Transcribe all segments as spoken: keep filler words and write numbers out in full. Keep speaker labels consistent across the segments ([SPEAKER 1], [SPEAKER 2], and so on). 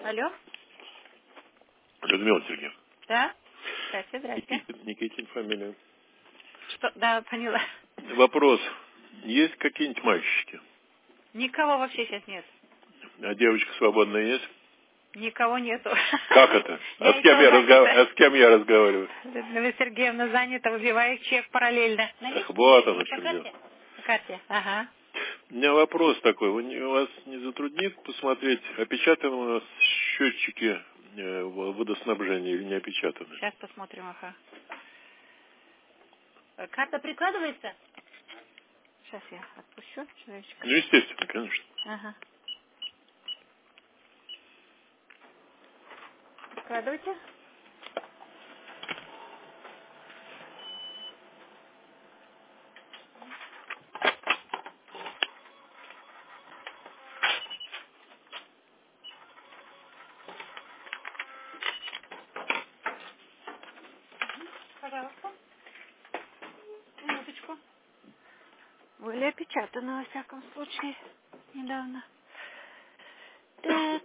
[SPEAKER 1] Алло?
[SPEAKER 2] Людмила Сергеевна.
[SPEAKER 1] Да? Здрасте, здрасте.
[SPEAKER 2] Никитин, Никитин фамилия.
[SPEAKER 1] Что? Да, поняла.
[SPEAKER 2] Вопрос. Есть какие-нибудь мальчики?
[SPEAKER 1] Никого вообще сейчас нет.
[SPEAKER 2] А девочка свободная есть?
[SPEAKER 1] Никого нету.
[SPEAKER 2] Как это? А
[SPEAKER 1] Я
[SPEAKER 2] с кем я, разгов... а с кем я разговариваю?
[SPEAKER 1] Людмила Сергеевна занята, выбивает чек параллельно.
[SPEAKER 2] Ах, вот оно что
[SPEAKER 1] По
[SPEAKER 2] дело.
[SPEAKER 1] карте? По карте, ага.
[SPEAKER 2] У меня вопрос такой. Вы не- вас не затруднит посмотреть, опечатаны у нас счетчики э, водоснабжения или не опечатаны?
[SPEAKER 1] Сейчас посмотрим, ага. Э, Карта прикладывается? Сейчас я отпущу человечка.
[SPEAKER 2] Ну, естественно, конечно.
[SPEAKER 1] Ага. Прикладывайте. Пожалуйста. Минуточку. Были опечатаны, во всяком случае, недавно. Так.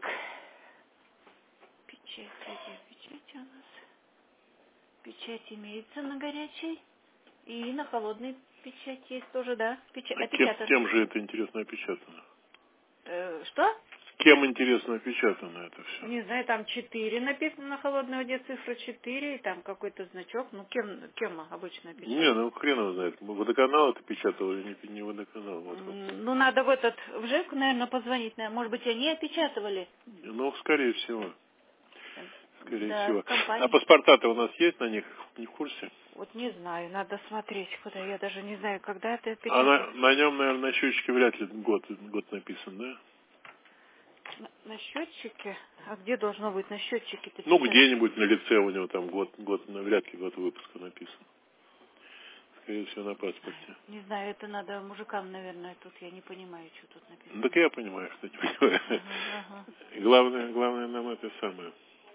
[SPEAKER 1] Печать, где печать у нас? Печать имеется на горячей. И на холодной печать есть тоже, да? Печать
[SPEAKER 2] А кем,
[SPEAKER 1] опечатана.
[SPEAKER 2] кем же это, интересно, опечатано?
[SPEAKER 1] Э, что?
[SPEAKER 2] Кем, интересно, опечатано это все?
[SPEAKER 1] Не знаю, там четыре написано на холодной воде, цифра четыре, и там какой-то значок. Ну, кем, кем обычно опечатано?
[SPEAKER 2] Не, ну хрен его знает. Водоканал это печатал или не, не водоканал? Вот, вот.
[SPEAKER 1] М, Ну, надо в этот, в ЖЭК, наверное, позвонить. наверное. Может быть, они опечатывали?
[SPEAKER 2] Ну, скорее всего. Скорее
[SPEAKER 1] Да,
[SPEAKER 2] всего.
[SPEAKER 1] в
[SPEAKER 2] А
[SPEAKER 1] компании.
[SPEAKER 2] паспорта-то у нас есть на них? Не в курсе?
[SPEAKER 1] Вот не знаю, надо смотреть, куда. Я даже не знаю, когда это
[SPEAKER 2] А
[SPEAKER 1] опечатано.
[SPEAKER 2] на, на нем, наверное, на счетчике вряд ли год, год написан, да?
[SPEAKER 1] На, на счетчике? А где должно быть на счетчике-то
[SPEAKER 2] Ну,
[SPEAKER 1] писать?
[SPEAKER 2] где-нибудь на лице у него там год, год, ну, вряд ли год выпуска написан. Скорее всего, на паспорте.
[SPEAKER 1] Не знаю, это надо мужикам, наверное, тут я не понимаю, что тут написано.
[SPEAKER 2] Ну, так я понимаю, что не понимаю.
[SPEAKER 1] Ага, ага.
[SPEAKER 2] Главное, главное нам это самое.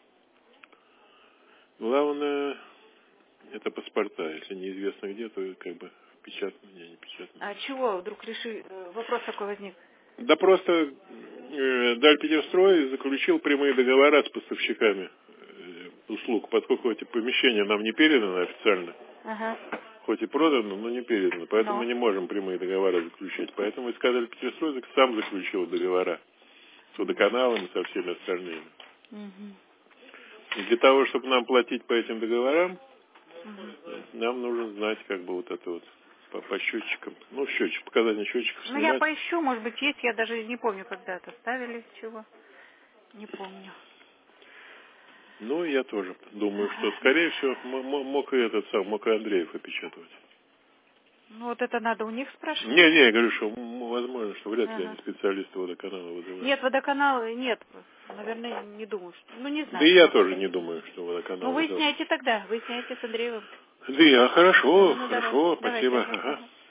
[SPEAKER 2] Главное, это паспорта. Если неизвестно где, то как бы печатано, не, не печатано.
[SPEAKER 1] А чего вдруг решили, э, вопрос такой возник?
[SPEAKER 2] Да просто э, Дальпетерстрой заключил прямые договора с поставщиками э, услуг, поскольку эти помещения нам не переданы официально,
[SPEAKER 1] Ага.
[SPEAKER 2] хоть и продано, но не передано, поэтому мы
[SPEAKER 1] Ну.
[SPEAKER 2] не можем прямые договора заключить. Поэтому СК Дальпетерстрой сам заключил договора с водоканалом и со всеми остальными.
[SPEAKER 1] Угу.
[SPEAKER 2] И для того, чтобы нам платить по этим договорам,
[SPEAKER 1] Угу.
[SPEAKER 2] нам нужно знать как бы вот это вот по, по счетчикам. Ну, счетчик, показания счетчиков
[SPEAKER 1] Ну, я
[SPEAKER 2] снимать.
[SPEAKER 1] поищу, может быть, есть, я даже не помню, когда это ставили, чего. Не помню.
[SPEAKER 2] Ну, я тоже думаю, что,
[SPEAKER 1] Ага.
[SPEAKER 2] скорее всего, м- м- мог и этот сам, мог и Андреев опечатывать.
[SPEAKER 1] Ну, вот это надо у них спрашивать.
[SPEAKER 2] Не, не, я говорю, что м, возможно, что вряд ли они
[SPEAKER 1] Ага.
[SPEAKER 2] специалисты водоканала вызывают.
[SPEAKER 1] Нет, водоканала нет. Наверное, не думаю. Что... Ну, не
[SPEAKER 2] Да и
[SPEAKER 1] знаю.
[SPEAKER 2] я тоже
[SPEAKER 1] Посмотрим.
[SPEAKER 2] не думаю, что
[SPEAKER 1] Ну,
[SPEAKER 2] водоканал вызывает.
[SPEAKER 1] выясняйте тогда. Выясняйте с Андреевым.
[SPEAKER 2] Да я, хорошо,
[SPEAKER 1] Ну, ну, давай.
[SPEAKER 2] хорошо,
[SPEAKER 1] Давайте.
[SPEAKER 2] спасибо.
[SPEAKER 1] Ага,
[SPEAKER 2] Ага.
[SPEAKER 1] ага.